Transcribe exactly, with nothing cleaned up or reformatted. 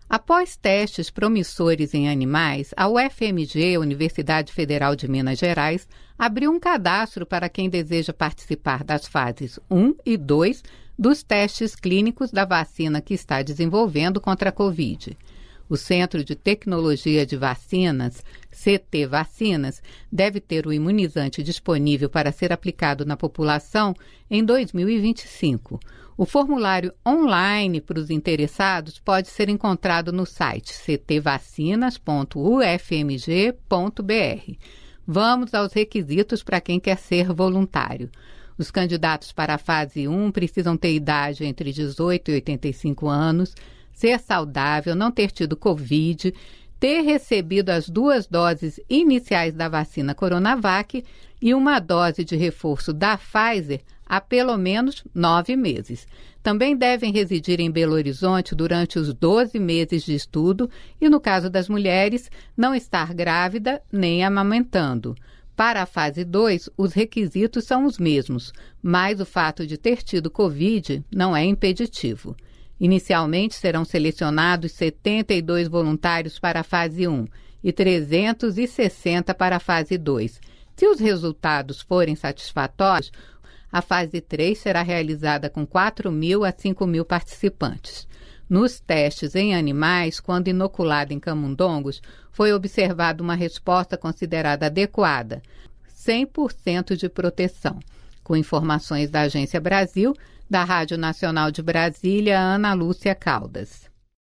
Após testes promissores em animais, a U F M G, Universidade Federal de Minas Gerais, abriu um cadastro para quem deseja participar das fases um e dois dos testes clínicos da vacina que está desenvolvendo contra a Covid. O Centro de Tecnologia de Vacinas, C T Vacinas, deve ter o imunizante disponível para ser aplicado na população em dois mil e vinte e cinco. O formulário online para os interessados pode ser encontrado no site c t vacinas ponto u f m g ponto b r. Vamos aos requisitos para quem quer ser voluntário. Os candidatos para a fase um precisam ter idade entre dezoito e oitenta e cinco anos, ser saudável, não ter tido Covid, ter recebido as duas doses iniciais da vacina Coronavac e uma dose de reforço da Pfizer há pelo menos nove meses. Também devem residir em Belo Horizonte durante os doze meses de estudo e, no caso das mulheres, não estar grávida nem amamentando. Para a fase dois, os requisitos são os mesmos, mas o fato de ter tido Covid não é impeditivo. Inicialmente serão selecionados setenta e dois voluntários para a fase um e trezentos e sessenta para a fase dois. Se os resultados forem satisfatórios, a fase três será realizada com quatro mil a cinco mil participantes. Nos testes em animais, quando inoculado em camundongos, foi observada uma resposta considerada adequada, cem por cento de proteção. Com informações da Agência Brasil, da Rádio Nacional de Brasília, Ana Lúcia Caldas.